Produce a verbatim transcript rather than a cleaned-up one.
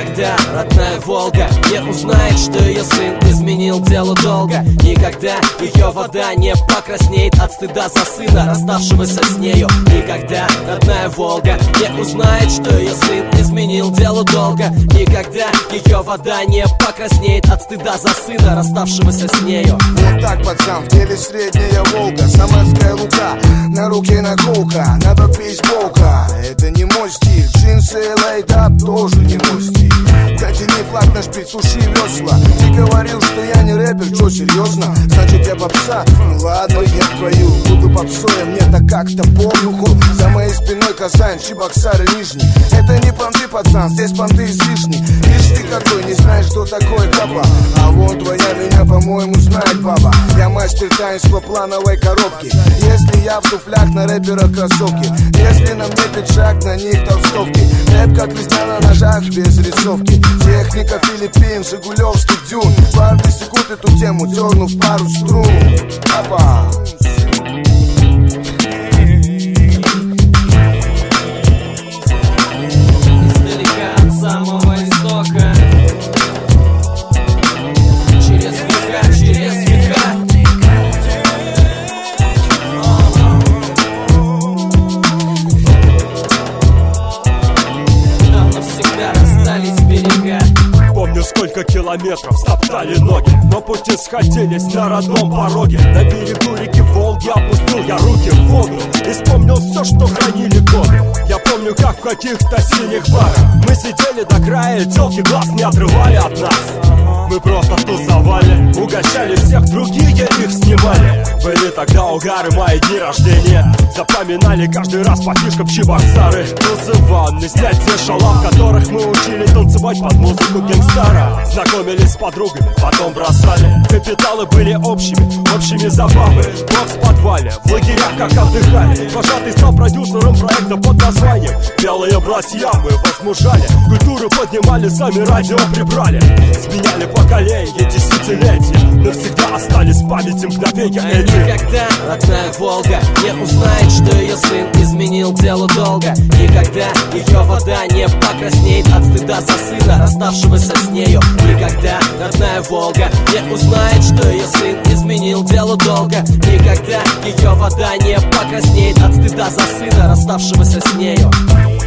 Никогда родная Волга не узнает, что ее сын изменил делу долго. Никогда ее вода не покраснеет от стыда за сына, расставшегося с нею. Никогда родная Волга не узнает, что ее сын изменил делу долго. Никогда ее вода не покраснеет от стыда за сына, расставшегося с нею. Вот так, пацан, в деле средняя Волга, самарская лука, на руке наколка, надо бейсболка. Это не мой стиль, джинсы и лайдап тоже не мой стиль. Затяни флаг на шпиль, суши весла. Ты говорил, что я не рэпер, чё, серьезно? Значит я попса? Ну ладно, я твою буду попсой, а мне-то как-то помню. За моей спиной Казань, Чебоксары, Нижний. Это не понты, пацан, здесь понты излишни. Лишь ты какой, не знаешь, что такое капа. А вон твоя меня, по-моему, знает баба. Я мастер таинства плановой коробки. Если я в туфлях, на рэпера кроссовки. Если на мне пиджак, на них толстовки. Рэп как резня на ножах, без рисовки. Техника Филиппин, Жигулевский дюн. Барды секут эту тему, дернув пару струн. Опа! Издалека от самого истока, через века, через века. Нам навсегда расстались берега. Помню, сколько километров стоптали ноги, но пути сходились на родном пороге. На берегу реки Волги опустил я руки в воду и вспомнил все, что хранили годы. Я помню, как в каких-то синих барах мы сидели до края, телки глаз не отрывали от нас. Мы просто тусовали, угощали всех, другие их снимали. Были тогда угары, мои дни рождения. Запоминали каждый раз по фишкам Чебоксары. Тусы ванны, снять те шала, в которых мы учили танцевать под музыку гангстара. Знакомились с подругами, потом бросали. Капиталы были общими, общими забавы. Бокс в подвале, в лагерях как отдыхали. Вожатый стал продюсером проекта под названием «Белые братья», мы возмужали. Культуру поднимали, сами радио прибрали. Сменяли поколения, десятилетия. Навсегда остались в памяти мгновения эти. Никогда родная Волга не узнает, что ее сын изменил делу долго. Никогда ее вода не покраснеет от стыда за сына, расставшегося с нею. Никогда родная Волга не узнает, что ее сын изменил делу долго. Никогда ее вода не покраснеет от стыда за сына, расставшегося с нею.